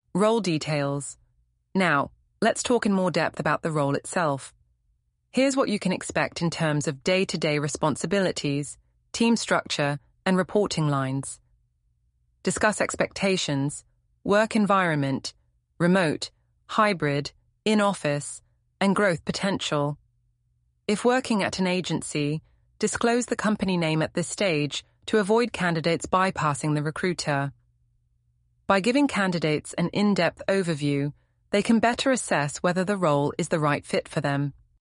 Role details. Now, let's talk in more depth about the role itself. Here's what you can expect in terms of day-to-day responsibilities, team structure, and reporting lines. Discuss expectations, work environment, remote, hybrid, in-office, and growth potential. If working at an agency, disclose the company name at this stage to avoid candidates bypassing the recruiter. By giving candidates an in-depth overview, they can better assess whether the role is the right fit for them.